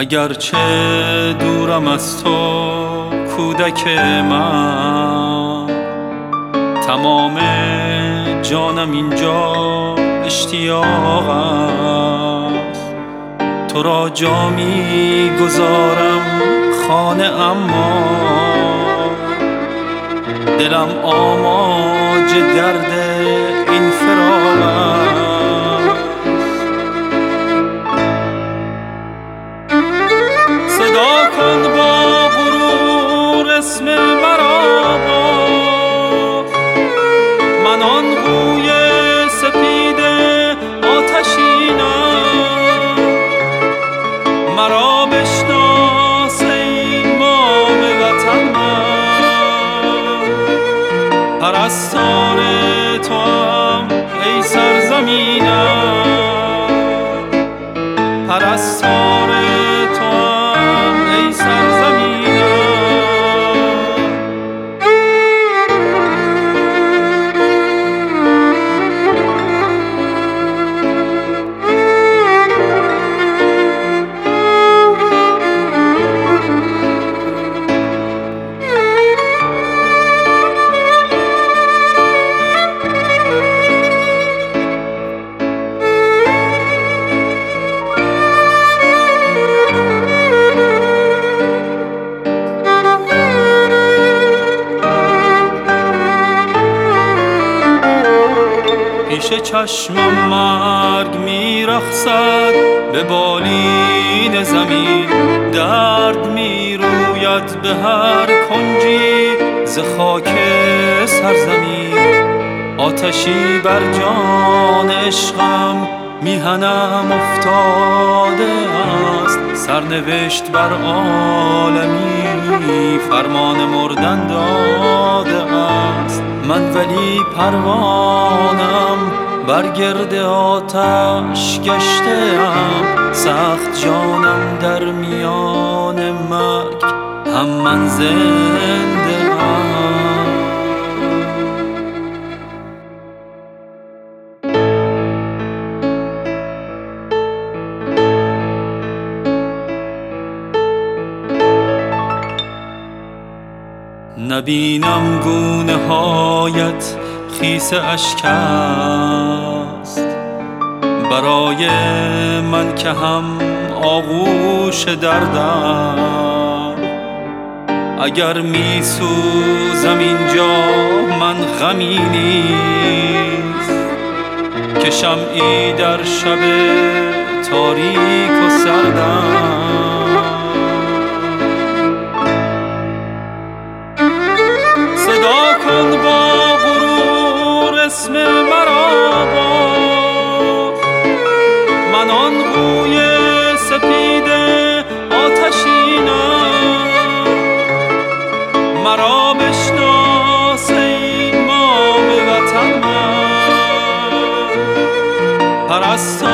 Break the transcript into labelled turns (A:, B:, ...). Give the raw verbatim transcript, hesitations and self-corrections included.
A: اگرچه دورم از تو کودک من، تمام جانم اینجا اشتیاق است. تو را جا می گذارم خانه، اما دلم آماج درد این فراق است. صدا کن با غرور اسم مرا، من آن قوی سپید آتشینم. مرا بشناس ای مام وطن، من پرستار توام ای سرزمینم. پرستار توام ای سرزمینم. پیش چشمم مرگ میرقصد به بالین زمین، درد میروید به هر کنجی ز خاک سرزمین. آتشی بر جان عشقم میهنم افتاده است، سرنوشت بر عالمی فرمان مردن داده است. من ولی پروانم بر گرد آتش گشته ام، سخت جانم در میان مرگ، هم من زنده ام. نبینم گونه هایت خیس اشک است، برای من که هم آغوش دردم. اگر می سوزم اینجا من غمی نیست، که شمعی در شب تاریک و سردم. صدا کن با غرور اسم مرا، من آن قوی سپید آتشینم. مرا بشناس ای مام وطن، من پرستار